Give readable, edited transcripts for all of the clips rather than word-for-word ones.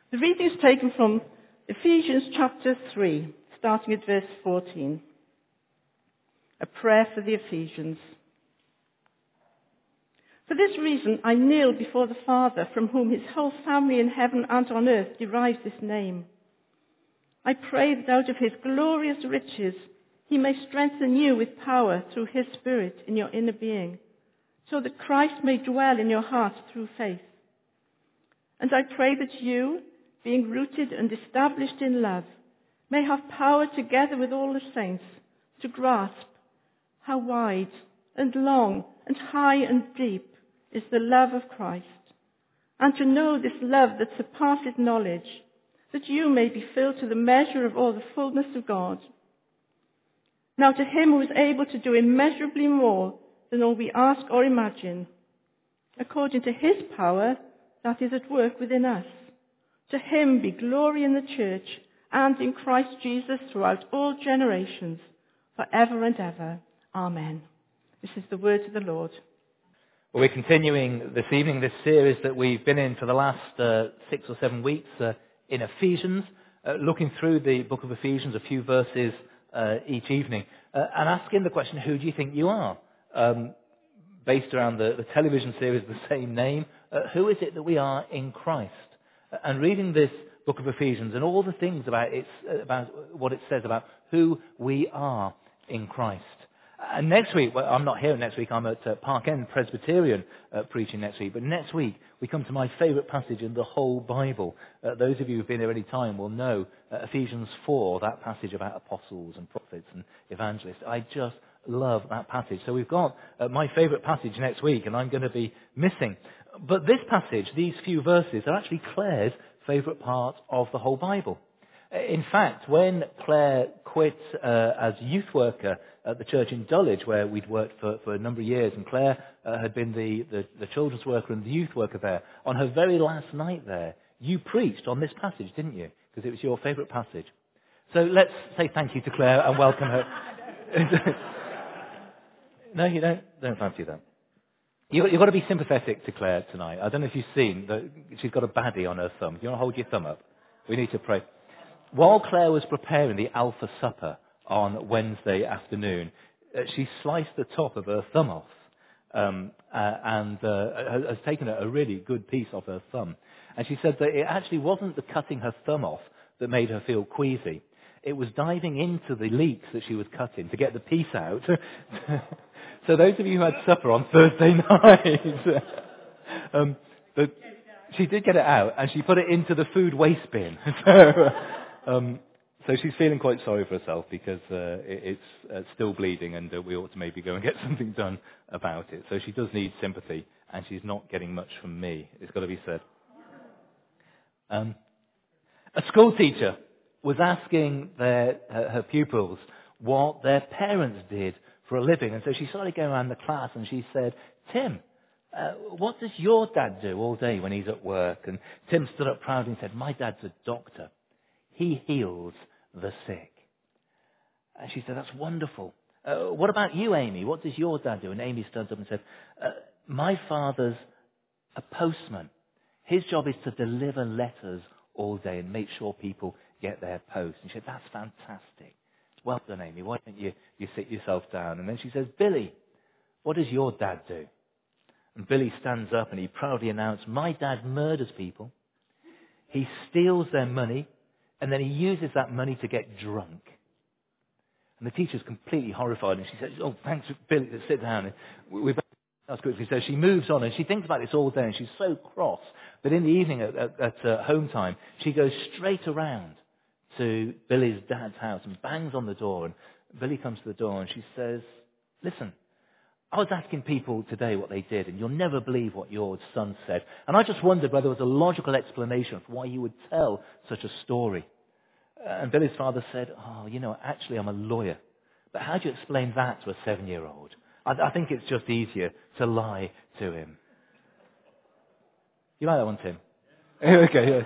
The reading is taken from Ephesians chapter 3, starting at verse 14. A prayer for the Ephesians. For this reason I kneel before the Father, from whom his whole family in heaven and on earth derives this name. I pray that out of his glorious riches he may strengthen you with power through his Spirit in your inner being, so that Christ may dwell in your hearts through faith. And I pray that you, being rooted and established in love, may have power together with all the saints to grasp how wide and long and high and deep is the love of Christ, and to know this love that surpasses knowledge, that you may be filled to the measure of all the fullness of God. Now to him who is able to do immeasurably more than all we ask or imagine, according to his power that is at work within us, to him be glory in the church and in Christ Jesus throughout all generations, forever and ever. Amen. This is the word of the Lord. Well, we're continuing this evening this series that we've been in for the last 6 or 7 weeks in Ephesians, looking through the book of Ephesians, a few verses each evening, and asking the question, who do you think you are? Based around the television series of the same name, who is it that we are in Christ? And reading this book of Ephesians and all the things about what it says about who we are in Christ. And next week, well, I'm not here next week, I'm at Park End Presbyterian preaching next week, but next week we come to my favourite passage in the whole Bible. Those of you who've been here any time will know Ephesians 4, that passage about apostles and prophets and evangelists. I just love that passage. So we've got my favourite passage next week, and I'm going to be missing. But this passage, these few verses, are actually Claire's favourite part of the whole Bible. In fact, when Claire quit as youth worker at the church in Dulwich, where we'd worked for a number of years, and Claire had been the children's worker and the youth worker there, on her very last night there, you preached on this passage, didn't you? Because it was your favourite passage. So let's say thank you to Claire and welcome her. No, you don't fancy that. You've got to be sympathetic to Claire tonight. I don't know if you've seen that she's got a baddie on her thumb. Do you want to hold your thumb up? We need to pray. While Claire was preparing the Alpha Supper on Wednesday afternoon, she sliced the top of her thumb off and has taken a really good piece off her thumb. And she said that it actually wasn't the cutting her thumb off that made her feel queasy. It was diving into the leeks that she was cutting to get the piece out. So those of you who had supper on Thursday night, but she did get it out and she put it into the food waste bin. So she's feeling quite sorry for herself because it's still bleeding and we ought to maybe go and get something done about it. So she does need sympathy and she's not getting much from me, it's got to be said. A school teacher was asking her pupils what their parents did for a living. And so she started going around the class and she said, Tim, what does your dad do all day when he's at work? And Tim stood up proudly and said, my dad's a doctor. He heals the sick. And she said, that's wonderful. What about you, Amy? What does your dad do? And Amy stood up and said, my father's a postman. His job is to deliver letters all day and make sure people get their post. And she said, that's fantastic. Well done, Amy. Why don't you sit yourself down? And then she says, Billy, what does your dad do? And Billy stands up and he proudly announced, my dad murders people. He steals their money and then he uses that money to get drunk. And the teacher's completely horrified and she says, oh, thanks, Billy, sit down. That's quickly. So she moves on and she thinks about this all day and she's so cross. But in the evening at home time, she goes straight around to Billy's dad's house and bangs on the door. And Billy comes to the door and she says, listen, I was asking people today what they did and you'll never believe what your son said. And I just wondered whether there was a logical explanation for why you would tell such a story. And Billy's father said, oh, actually I'm a lawyer. But how do you explain that to a 7-year-old? I think it's just easier to lie to him. You like that one, Tim? Okay, yeah.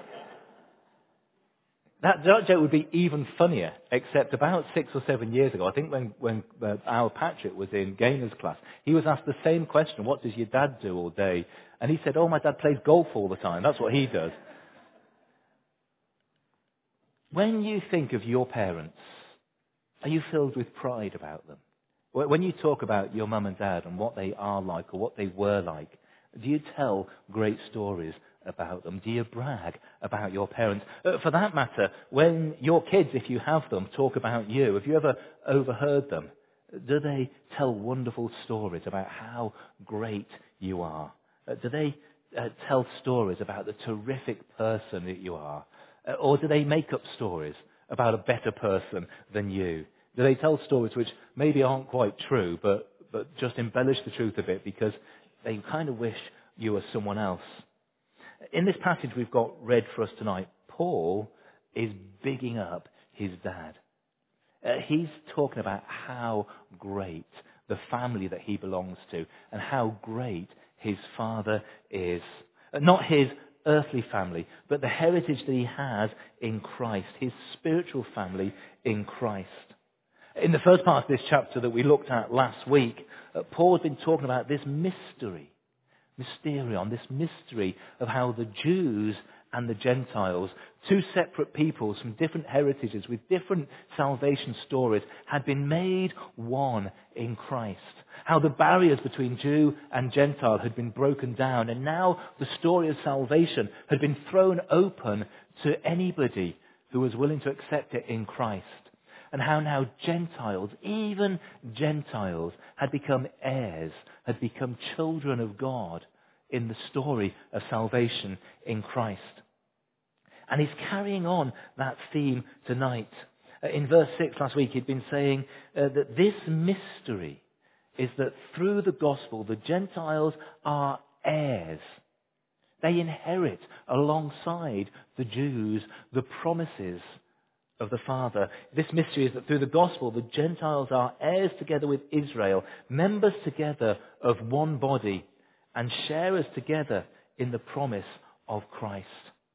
That joke would be even funnier, except about 6 or 7 years ago, I think when our Patrick was in Gainer's class, he was asked the same question, what does your dad do all day? And he said, oh, my dad plays golf all the time. That's what he does. When you think of your parents, are you filled with pride about them? When you talk about your mum and dad and what they are like or what they were like, do you tell great stories about them? Do you brag about your parents? For that matter, when your kids, if you have them, talk about you, have you ever overheard them? Do they tell wonderful stories about how great you are? Do they tell stories about the terrific person that you are? Or do they make up stories about a better person than you? Do they tell stories which maybe aren't quite true, but just embellish the truth a bit because they kind of wish you were someone else? In this passage we've got read for us tonight, Paul is bigging up his dad. He's talking about how great the family that he belongs to and how great his father is. Not his earthly family, but the heritage that he has in Christ, his spiritual family in Christ. In the first part of this chapter that we looked at last week, Paul has been talking about this mysterion, this mystery of how the Jews and the Gentiles, two separate peoples from different heritages with different salvation stories, had been made one in Christ. How the barriers between Jew and Gentile had been broken down, and now the story of salvation had been thrown open to anybody who was willing to accept it in Christ. And how now Gentiles, even Gentiles, had become heirs, had become children of God in the story of salvation in Christ. And he's carrying on that theme tonight. In verse 6 last week he'd been saying that this mystery is that through the gospel the Gentiles are heirs. They inherit alongside the Jews the promises of the Father. This mystery is that through the gospel the Gentiles are heirs together with Israel, members together of one body, and sharers together in the promise of Christ.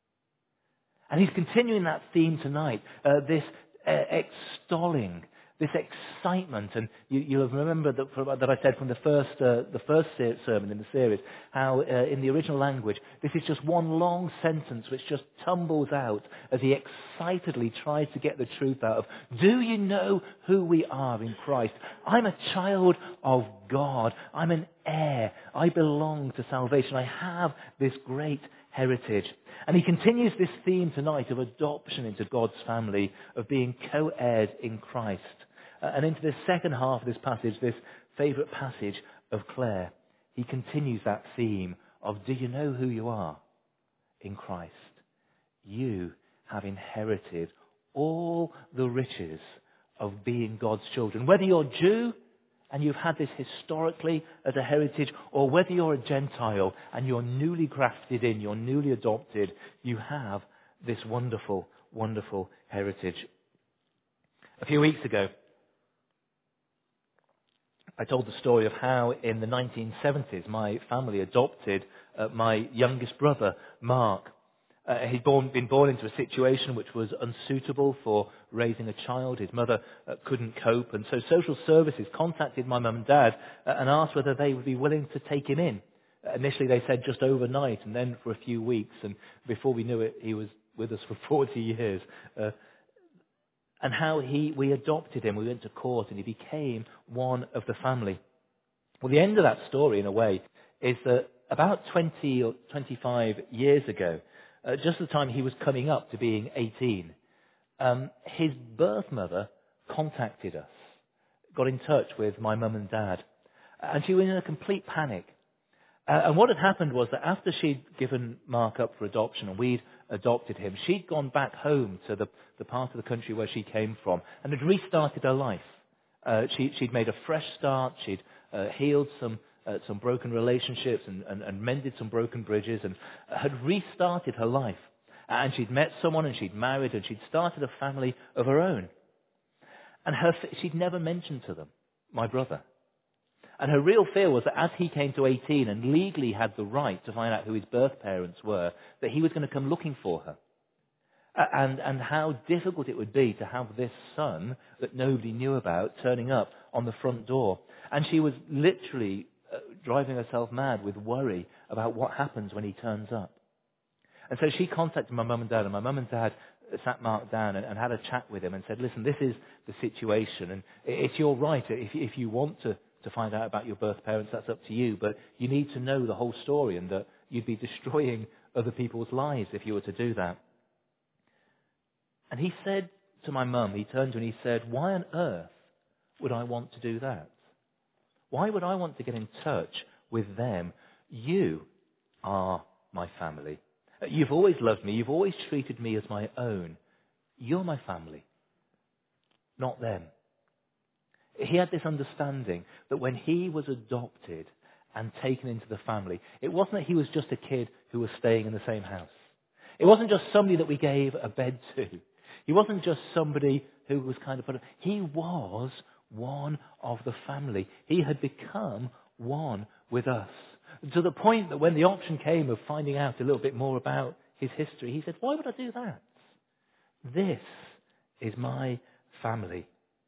And he's continuing that theme tonight, this extolling, this excitement. And you'll remember that I said from the first sermon in the series, how in the original language, this is just one long sentence which just tumbles out as he excitedly tries to get the truth out of, do you know who we are in Christ? I'm a child of God. I'm an heir. I belong to salvation. I have this great heritage. And he continues this theme tonight of adoption into God's family, of being co-heirs in Christ. And into this second half of this passage, this favourite passage of Claire, he continues that theme of, do you know who you are in Christ? You have inherited all the riches of being God's children. Whether you're Jew and you've had this historically as a heritage, or whether you're a Gentile and you're newly grafted in, you're newly adopted, you have this wonderful, wonderful heritage. A few weeks ago, I told the story of how in the 1970s my family adopted my youngest brother, Mark. He'd been born into a situation which was unsuitable for raising a child. His mother couldn't cope, and so social services contacted my mum and dad and asked whether they would be willing to take him in. Initially they said just overnight, and then for a few weeks, and before we knew it, he was with us for 40 years. And how we adopted him. We went to court and he became one of the family. Well, the end of that story, in a way, is that about 20 or 25 years ago, just at the time he was coming up to being 18, his birth mother contacted us, got in touch with my mum and dad, and she was in a complete panic. And what had happened was that after she'd given Mark up for adoption and we'd adopted him, she'd gone back home to the part of the country where she came from and had restarted her life. She'd made a fresh start. She'd healed some broken relationships and mended some broken bridges and had restarted her life. And she'd met someone and she'd married and she'd started a family of her own. And she'd never mentioned to them, my brother. And her real fear was that as he came to 18 and legally had the right to find out who his birth parents were, that he was going to come looking for her. And how difficult it would be to have this son that nobody knew about turning up on the front door. And she was literally driving herself mad with worry about what happens when he turns up. And so she contacted my mum and dad, and my mum and dad sat Mark down and had a chat with him and said, listen, this is the situation, and it's your right. If you want to find out about your birth parents, that's up to you, but you need to know the whole story, and that you'd be destroying other people's lives if you were to do that. And he said to my mum, he turned to her and he said, why on earth would I want to do that? Why would I want to get in touch with them? You are my family. You've always loved me. You've always treated me as my own. You're my family, not them. He had this understanding that when he was adopted and taken into the family, it wasn't that he was just a kid who was staying in the same house. It wasn't just somebody that we gave a bed to. He wasn't just somebody who was kind of he was one of the family. He had become one with us. To the point that when the option came of finding out a little bit more about his history, he said, why would I do that? This is my family.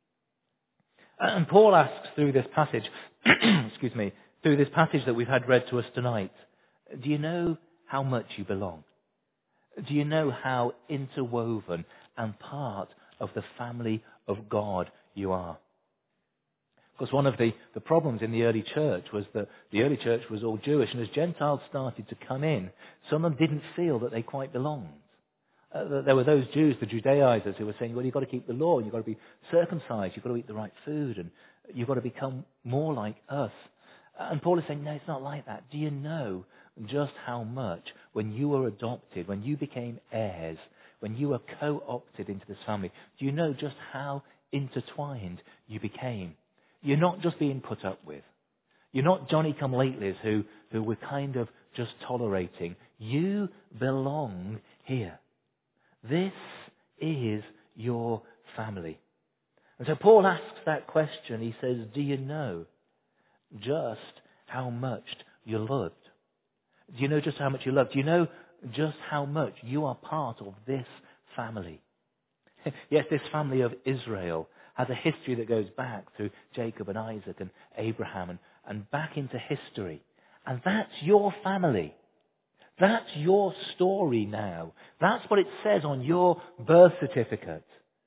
And Paul asks through this passage, through this passage that we've had read to us tonight, do you know how much you belong? Do you know how interwoven and part of the family of God you are? Because one of the problems in the early church was that the early church was all Jewish, and as Gentiles started to come in, some of them didn't feel that they quite belonged. There were those Jews, the Judaizers, who were saying, well, you've got to keep the law, and you've got to be circumcised, you've got to eat the right food, and you've got to become more like us. And Paul is saying, no, it's not like that. Do you know just how much, when you were adopted, when you became heirs, when you were co-opted into this family, do you know just how intertwined you became? You're not just being put up with. You're not Johnny-come-latelys who we're kind of just tolerating. You belong here. This is your family. And so Paul asks that question. He says, do you know just how much you're loved? Do you know just how much you're loved? Do you know just how much you are part of this family? Yes, this family of Israel has a history that goes back through Jacob and Isaac and Abraham and back into history. And that's your family. That's your story now. That's what it says on your birth certificate.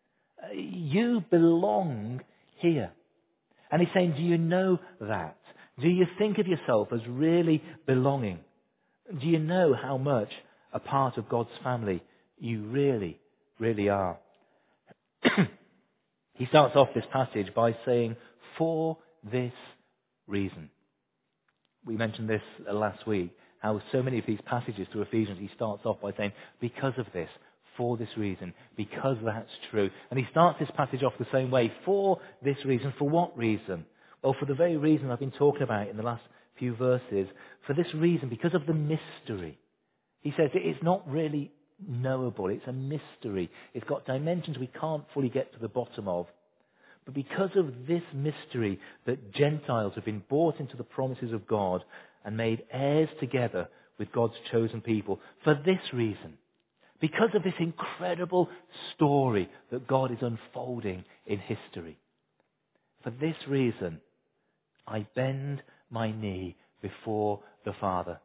You belong here. And he's saying, do you know that? Do you think of yourself as really belonging? Do you know how much a part of God's family you really, really are? He starts off this passage by saying, for this reason. We mentioned this last week, how so many of these passages through Ephesians, he starts off by saying, because of this, for this reason, because that's true. And he starts this passage off the same way, for this reason. For what reason? Well, for the very reason I've been talking about in the last few verses. For this reason, because of the mystery. He says it is not really knowable. It's a mystery. It's got dimensions we can't fully get to the bottom of. But because of this mystery that Gentiles have been brought into the promises of God and made heirs together with God's chosen people, for this reason, because of this incredible story that God is unfolding in history, for this reason, I bend my knee before the Father.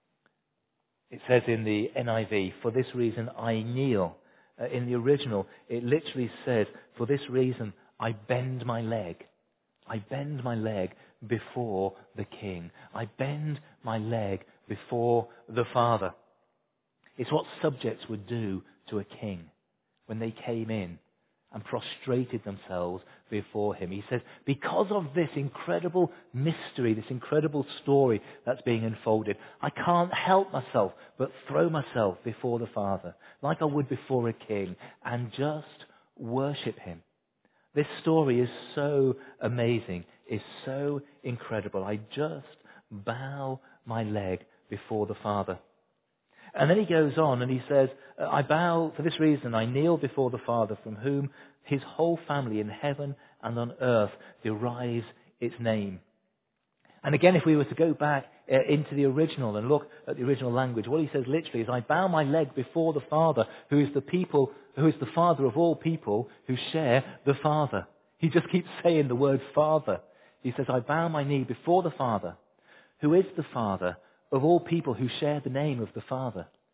It says in the NIV, for this reason I kneel. In the original, it literally says, for this reason I bend my leg. I bend my leg before the King. I bend my leg before the Father. It's what subjects would do to a king when they came in and prostrated themselves before him. He says, because of this incredible mystery, this incredible story that's being unfolded, I can't help myself but throw myself before the Father, like I would before a king, and just worship him. This story is so amazing, is so incredible. I just bow my leg before the Father. And then he goes on and he says, I bow, for this reason I kneel before the Father, from whom his whole family in heaven and on earth derives its name. And again, if we were to go back into the original and look at the original language, what he says literally is, I bow my leg before the Father, who is the Father of all people who share the Father. He just keeps saying the word Father. He says, I bow my knee before the Father, who is the Father of all people who share the name of the Father.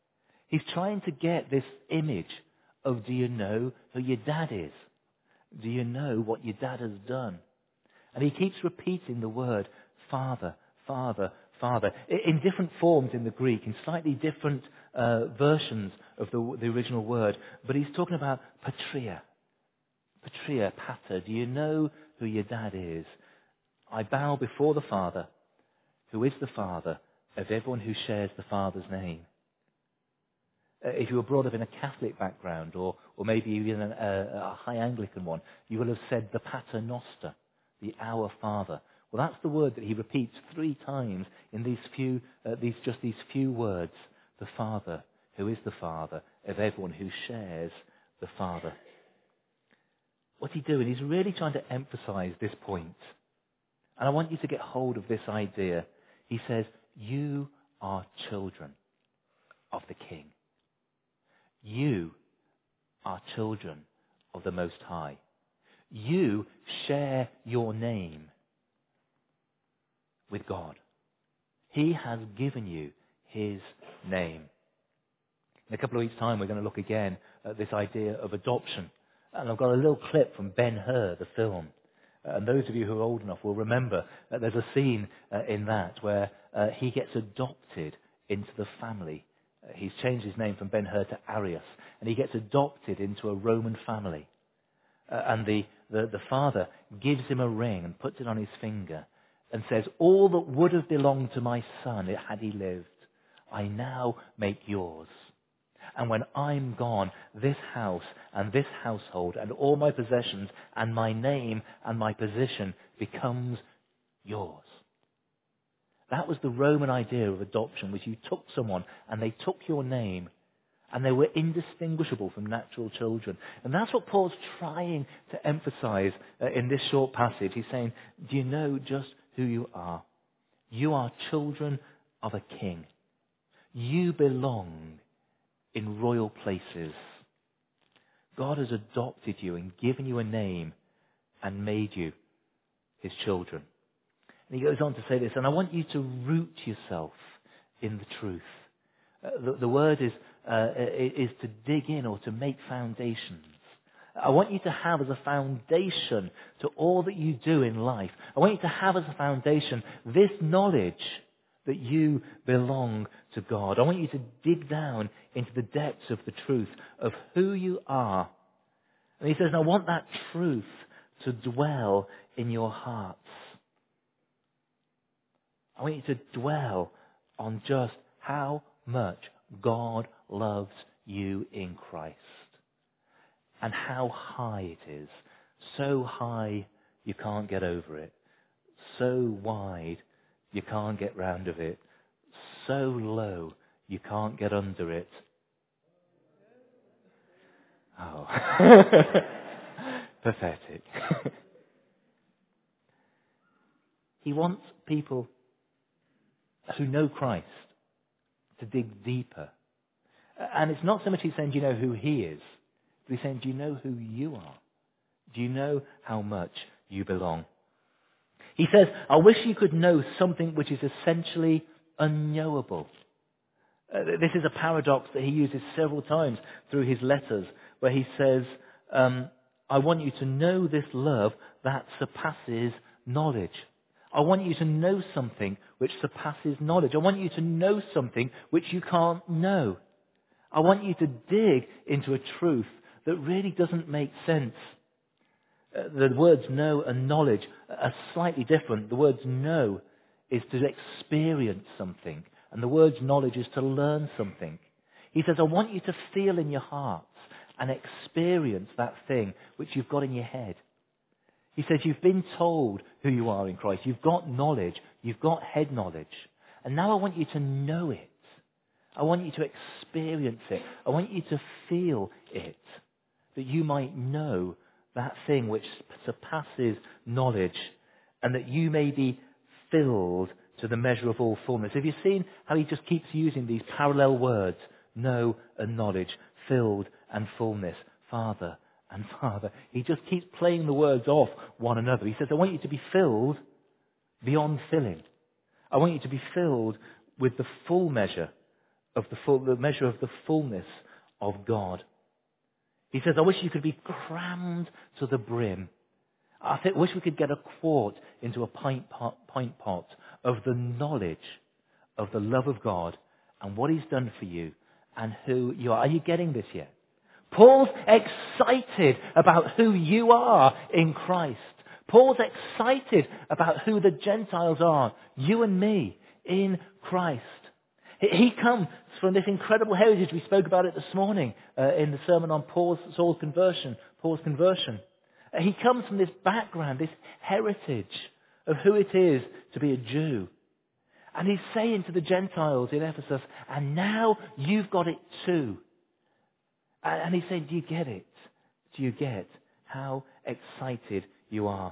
He's trying to get this image of, do you know who your dad is? Do you know what your dad has done? And he keeps repeating the word Father, Father, Father, in different forms in the Greek, in slightly different versions of the original word. But he's talking about patria. Patria, pater. Do you know who your dad is? I bow before the Father, who is the Father of everyone who shares the Father's name. If you were brought up in a Catholic background, or maybe even a high Anglican one, you will have said the Pater Noster, the Our Father. Well, that's the word that he repeats 3 times in these few words. The Father, who is the Father of everyone who shares the Father. What's he doing? He's really trying to emphasize this point. And I want you to get hold of this idea. He says, you are children of the King. You are children of the Most High. You share your name with God. He has given you his name. In a couple of weeks' time, we're going to look again at this idea of adoption. And I've got a little clip from Ben-Hur, the film. And those of you who are old enough will remember that there's a scene in that where he gets adopted into the family. He's changed his name from Ben-Hur to Arius. And he gets adopted into a Roman family. And the father gives him a ring and puts it on his finger and says, all that would have belonged to my son had he lived, I now make yours. And when I'm gone, this house and this household and all my possessions and my name and my position becomes yours. That was the Roman idea of adoption, was you took someone and they took your name and they were indistinguishable from natural children. And that's what Paul's trying to emphasize in this short passage. He's saying, do you know just who you are? You are children of a king. You belong in royal places. God has adopted you and given you a name and made you his children. And he goes on to say this, and I want you to root yourself in the truth. The word is to dig in or to make foundations. I want you to have as a foundation to all that you do in life. I want you to have as a foundation this knowledge that you belong to God. I want you to dig down into the depths of the truth of who you are. And he says, and I want that truth to dwell in your hearts. I want you to dwell on just how much God loves you in Christ. And how high it is. So high you can't get over it. So wide you can't get round of it. So low you can't get under it. Oh. Pathetic. He wants people who know Christ to dig deeper. And it's not so much he's saying, do you know who he is? But he's saying, do you know who you are? Do you know how much you belong? He says, I wish you could know something which is essentially unknowable. This is a paradox that he uses several times through his letters, where he says, I want you to know this love that surpasses knowledge. I want you to know something which surpasses knowledge. I want you to know something which you can't know. I want you to dig into a truth that really doesn't make sense. The words know and knowledge are slightly different. The words know is to experience something, and the words knowledge is to learn something. He says, I want you to feel in your hearts and experience that thing which you've got in your head. He says, you've been told who you are in Christ. You've got knowledge. You've got head knowledge. And now I want you to know it. I want you to experience it. I want you to feel it, that you might know that thing which surpasses knowledge, and that you may be filled to the measure of all fullness. Have you seen how he just keeps using these parallel words, know and knowledge, filled and fullness, Father and Father? He just keeps playing the words off one another. He says, I want you to be filled beyond filling. I want you to be filled with the full measure of the measure of the fullness of God. He says, I wish you could be crammed to the brim. I wish we could get a quart into a pint pot of the knowledge of the love of God and what He's done for you and who you are. Are you getting this yet? Paul's excited about who you are in Christ. Paul's excited about who the Gentiles are, you and me, in Christ. He comes from this incredible heritage. We spoke about it this morning in the sermon on Paul's conversion. He comes from this background, this heritage of who it is to be a Jew. And he's saying to the Gentiles in Ephesus, and now you've got it too. And he's saying, do you get it? Do you get how excited you are?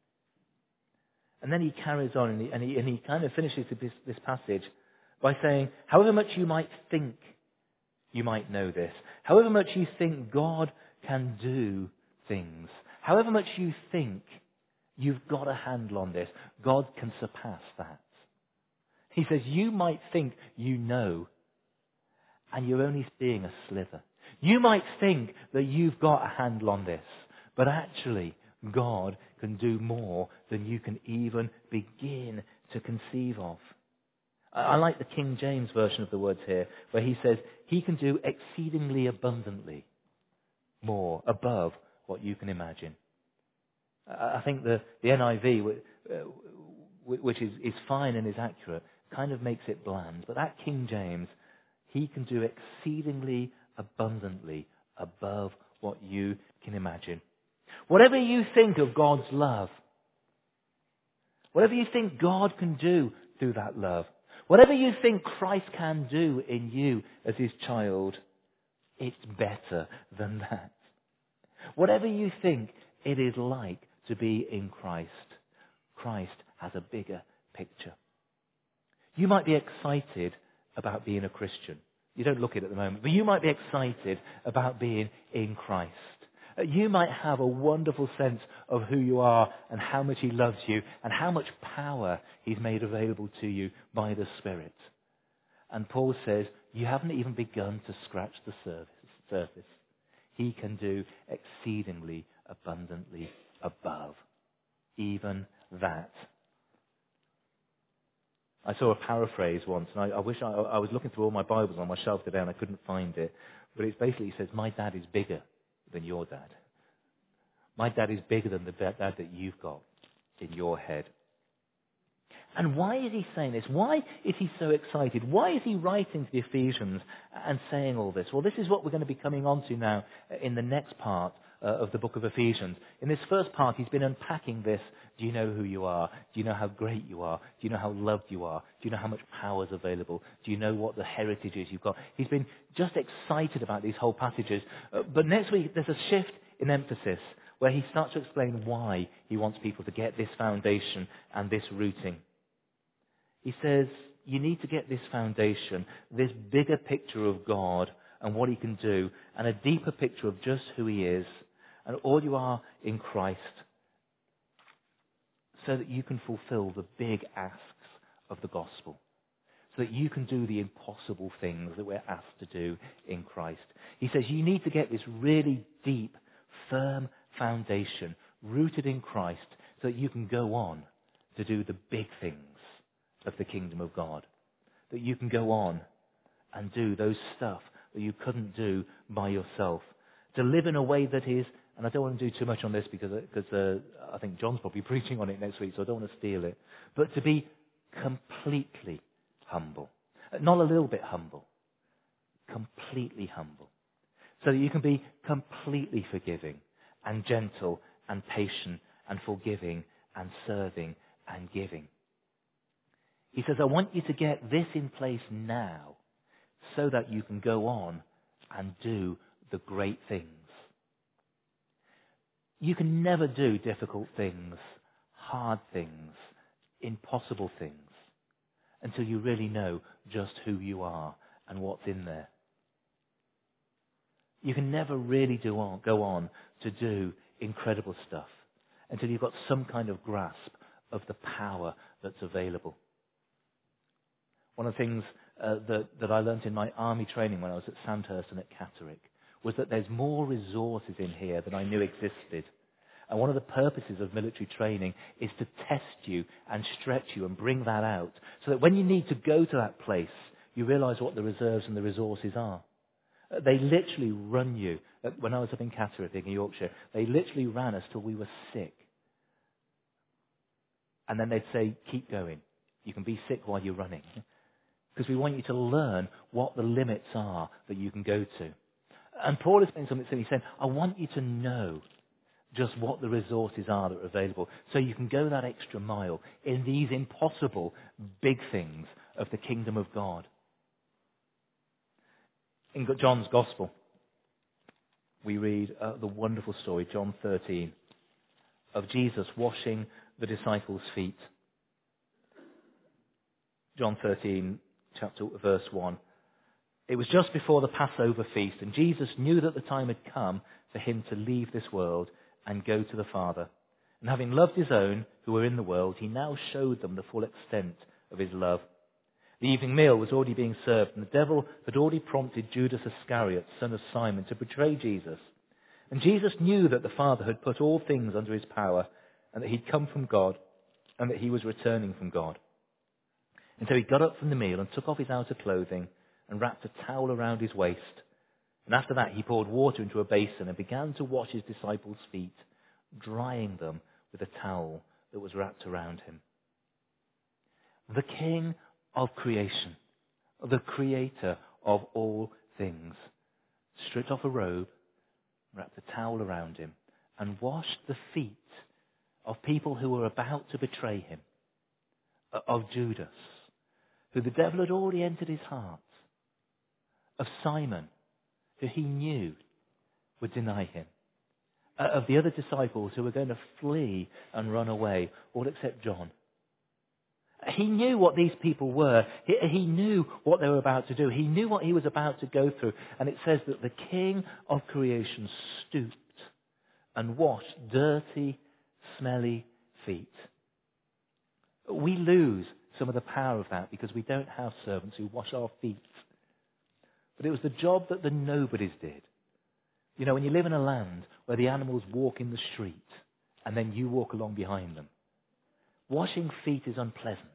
And then he carries on and he kind of finishes this passage by saying, however much you might think you might know this, however much you think God can do things, however much you think you've got a handle on this, God can surpass that. He says, you might think you know, and you're only seeing a sliver. You might think that you've got a handle on this, but actually God can do more than you can even begin to conceive of. I like the King James version of the words here, where he says, He can do exceedingly abundantly more, above what you can imagine. I think the NIV, which is fine and is accurate, kind of makes it bland. But that King James, He can do exceedingly abundantly above what you can imagine. Whatever you think of God's love, whatever you think God can do through that love, whatever you think Christ can do in you as His child, it's better than that. Whatever you think it is like to be in Christ, Christ has a bigger picture. You might be excited about being a Christian. You don't look it at the moment, but you might be excited about being in Christ. You might have a wonderful sense of who you are and how much He loves you and how much power He's made available to you by the Spirit. And Paul says, you haven't even begun to scratch the surface. He can do exceedingly abundantly above even that. I saw a paraphrase once, and I wish I was looking through all my Bibles on my shelf today and I couldn't find it. But it basically says, my dad is bigger than your dad. My dad is bigger than the dad that you've got in your head. And why is he saying this? Why is he so excited? Why is he writing to the Ephesians and saying all this? Well, this is what we're going to be coming on to now in the next part of the book of Ephesians. In this first part, he's been unpacking this. Do you know who you are? Do you know how great you are? Do you know how loved you are? Do you know how much power is available? Do you know what the heritage is you've got? He's been just excited about these whole passages. But next week, there's a shift in emphasis where he starts to explain why he wants people to get this foundation and this rooting. He says, you need to get this foundation, this bigger picture of God and what He can do, and a deeper picture of just who He is and all you are in Christ, so that you can fulfill the big asks of the gospel, so that you can do the impossible things that we're asked to do in Christ. He says you need to get this really deep, firm foundation rooted in Christ so that you can go on to do the big things of the kingdom of God, that you can go on and do those stuff that you couldn't do by yourself, to live in a way that is, and I don't want to do too much on this because I think John's probably preaching on it next week, so I don't want to steal it, but to be completely humble. Not a little bit humble, completely humble. So that you can be completely forgiving and gentle and patient and forgiving and serving and giving. He says, I want you to get this in place now so that you can go on and do the great things. You can never do difficult things, hard things, impossible things until you really know just who you are and what's in there. You can never really go on to do incredible stuff until you've got some kind of grasp of the power that's available. One of the things that I learnt in my army training when I was at Sandhurst and at Catterick was that there's more resources in here than I knew existed. And one of the purposes of military training is to test you and stretch you and bring that out so that when you need to go to that place, you realise what the reserves and the resources are. They literally run you. When I was up in Catterick in Yorkshire, they literally ran us till we were sick. And then they'd say, keep going. You can be sick while you're running. Because we want you to learn what the limits are that you can go to. And Paul is saying something, he's saying, I want you to know just what the resources are that are available so you can go that extra mile in these impossible big things of the kingdom of God. In John's Gospel, we read the wonderful story, John 13, of Jesus washing the disciples' feet. John 13, verse 1. It was just before the Passover feast, and Jesus knew that the time had come for him to leave this world and go to the Father. And having loved his own who were in the world, he now showed them the full extent of his love. The evening meal was already being served, and the devil had already prompted Judas Iscariot, son of Simon, to betray Jesus. And Jesus knew that the Father had put all things under his power, and that he'd come from God, and that he was returning from God. And so he got up from the meal and took off his outer clothing and wrapped a towel around his waist. And after that he poured water into a basin and began to wash his disciples' feet, drying them with a towel that was wrapped around him. The King of creation, the Creator of all things, stripped off a robe, wrapped a towel around him, and washed the feet of people who were about to betray him, of Judas, who the devil had already entered his heart, of Simon, who he knew would deny him, of the other disciples who were going to flee and run away, all except John. He knew what these people were. He knew what they were about to do. He knew what he was about to go through. And it says that the King of creation stooped and washed dirty, smelly feet. We lose some of the power of that because we don't have servants who wash our feet. But it was the job that the nobodies did. You know, when you live in a land where the animals walk in the street and then you walk along behind them, washing feet is unpleasant.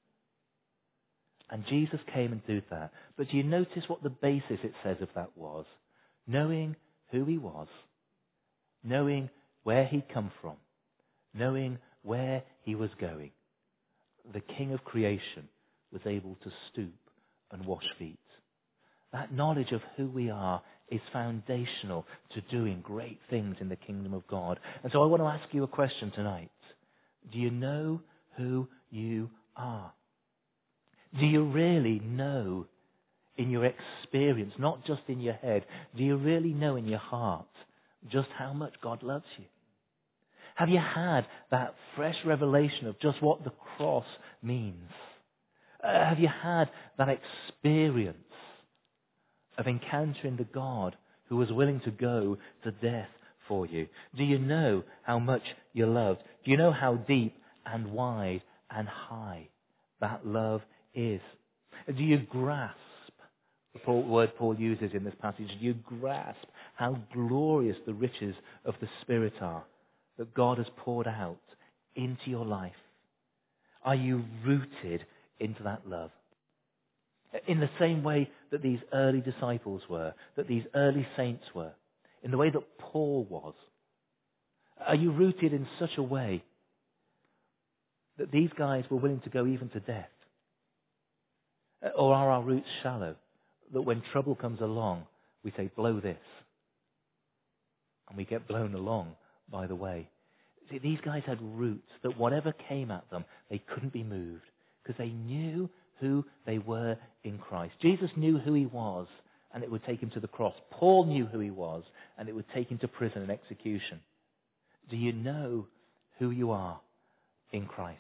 And Jesus came and did that. But do you notice what the basis, it says, of that was? Knowing who he was, knowing where he'd come from, knowing where he was going. The King of creation was able to stoop and wash feet. That knowledge of who we are is foundational to doing great things in the kingdom of God. And so I want to ask you a question tonight. Do you know who you are? Do you really know in your experience, not just in your head, do you really know in your heart just how much God loves you? Have you had that fresh revelation of just what the cross means? Have you had that experience of encountering the God who was willing to go to death for you? Do you know how much you're loved? Do you know how deep and wide and high that love is? Do you grasp the word Paul uses in this passage? Do you grasp how glorious the riches of the Spirit are that God has poured out into your life? Are you rooted into that love? In the same way that these early disciples were, that these early saints were, in the way that Paul was. Are you rooted in such a way that these guys were willing to go even to death? Or are our roots shallow, that when trouble comes along, we say, blow this, and we get blown along by the way? See, these guys had roots that whatever came at them, they couldn't be moved, because they knew who they were in Christ. Jesus knew who he was, and it would take him to the cross. Paul knew who he was, and it would take him to prison and execution. Do you know who you are in Christ?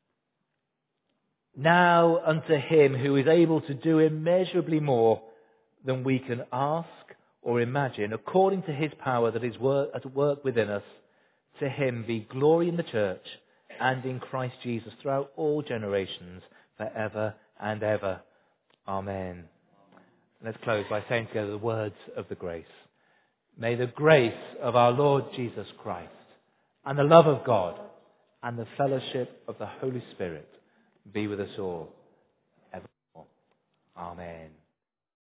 Now unto him who is able to do immeasurably more than we can ask or imagine, according to his power that is at work within us, to him be glory in the church and in Christ Jesus throughout all generations, forever and ever. Amen. Let's close by saying together the words of the grace. May the grace of our Lord Jesus Christ and the love of God and the fellowship of the Holy Spirit be with us all evermore. Amen.